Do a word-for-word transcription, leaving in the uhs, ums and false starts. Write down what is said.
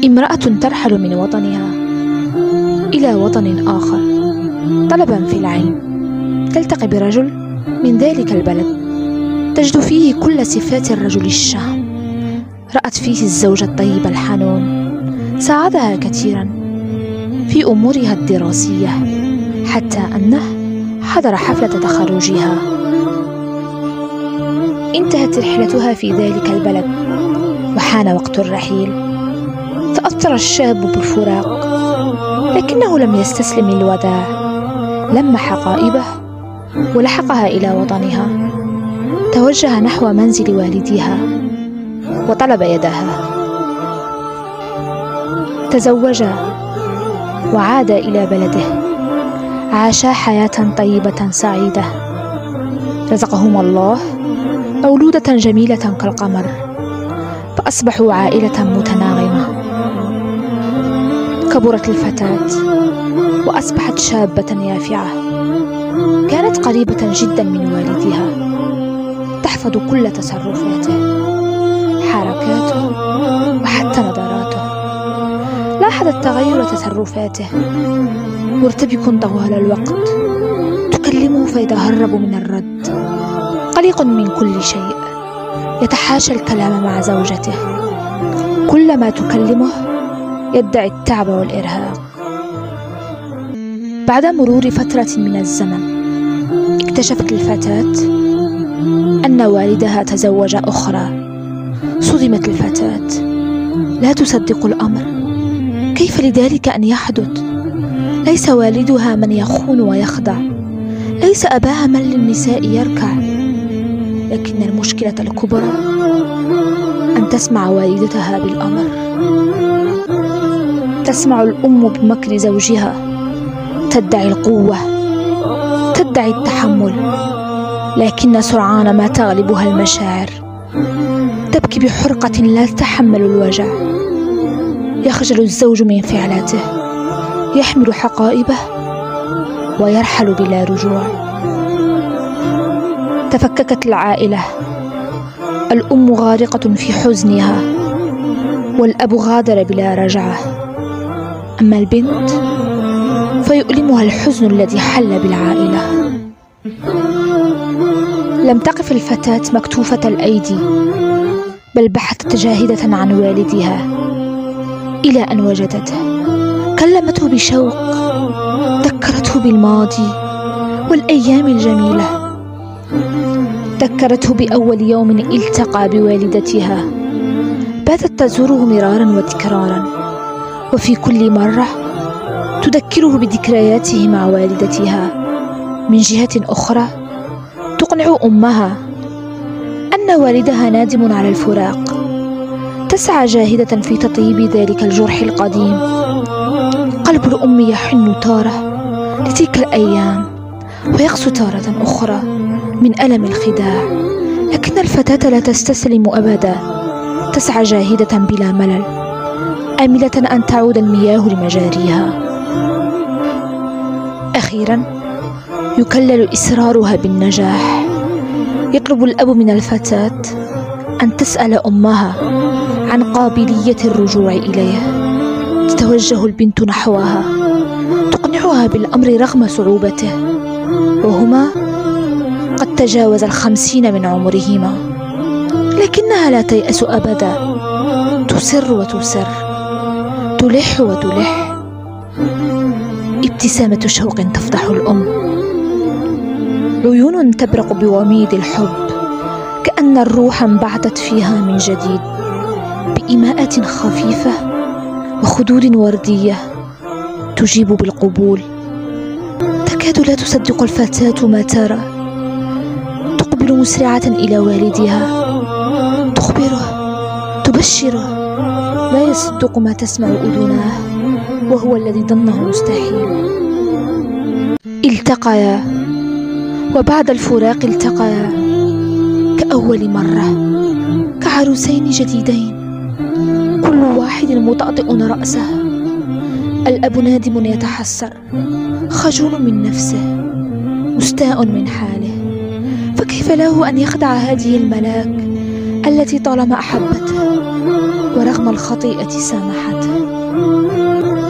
امرأة ترحل من وطنها إلى وطن آخر طلبا في العين، تلتقي برجل من ذلك البلد تجد فيه كل صفات الرجل الشهم. رأت فيه الزوج الطيب الحنون، ساعدها كثيرا في أمورها الدراسية، حتى أنه حضر حفلة تخرجها. انتهت رحلتها في ذلك البلد وحان وقت الرحيل. تأثر الشاب بالفراق، لكنه لم يستسلم للوداع، لم حقائبه ولحقها إلى وطنها. توجه نحو منزل والديها وطلب يدها. تزوجا وعادا إلى بلده، عاشا حياة طيبة سعيدة. رزقهما الله مولودة جميلة كالقمر، فأصبحوا عائلة متناغمة. كبرت الفتاة وأصبحت شابة يافعة. كانت قريبة جدا من والدها، تحفظ كل تصرفاته، حركاته وحتى نظراته. لاحظت تغير تصرفاته، مرتبك طوال الوقت، تكلمه فيتهرب من الرد، قلق من كل شيء، يتحاشى الكلام مع زوجته، كلما تكلمه يدعي التعب والإرهاق. بعد مرور فترة من الزمن اكتشفت الفتاة أن والدها تزوج أخرى. صدمت الفتاة، لا تصدق الأمر. كيف لذلك أن يحدث؟ ليس والدها من يخون ويخدع، ليس أباها من للنساء يركع. لكن المشكلة الكبرى أن تسمع والدتها بالأمر. تسمع الأم بمكر زوجها، تدعي القوة، تدعي التحمل، لكن سرعان ما تغلبها المشاعر. تبكي بحرقة لا تتحمل الوجع. يخجل الزوج من فعلاته، يحمل حقائبه ويرحل بلا رجوع. تفككت العائلة، الأم غارقة في حزنها، والأب غادر بلا رجعة. أما البنت فيؤلمها الحزن الذي حل بالعائلة. لم تقف الفتاة مكتوفة الأيدي، بل بحثت جاهدة عن والدها إلى أن وجدته. كلمته بشوق، ذكرته بالماضي والأيام الجميلة. ذكرته بأول يوم التقى بوالدتها، باتت تزوره مرارا وتكرارا، وفي كل مرة تذكره بذكرياته مع والدتها. من جهة أخرى تقنع أمها أن والدها نادم على الفراق، تسعى جاهدة في تطيب ذلك الجرح القديم. قلب الأم يحن تارة لتلك الأيام، ويقسو تارة أخرى من ألم الخداع. لكن الفتاة لا تستسلم أبدا، تسعى جاهدة بلا ملل، آملة أن تعود المياه لمجاريها. أخيرا يكلل إصرارها بالنجاح. يطلب الأب من الفتاة أن تسأل أمها عن قابلية الرجوع إليه. تتوجه البنت نحوها، تقنعها بالأمر رغم صعوبته، وهما قد تجاوز الخمسين من عمرهما. لكنها لا تيأس أبدا، تصر وتصر، تلح وتلح. ابتسامة شوق تفضح الأم، عيون تبرق بوميض الحب، كأن الروح انبعثت فيها من جديد، بإيماءات خفيفة وخدود وردية تجيب بالقبول. تكاد لا تصدق الفتاة ما ترى. تقبل مسرعة إلى والدها، تخبره، تبشره. لا يصدق ما تسمع أذناه، وهو الذي ظنه مستحيل. التقيا، وبعد الفراق التقيا كأول مرة، كعروسين جديدين، كل واحد مطأطئ رأسه. الأب نادم يتحسر، خجول من نفسه، مستاء من حاله. فكيف له أن يخدع هذه الملاك التي طالما أحبته؟ ورغم الخطيئة سامحته.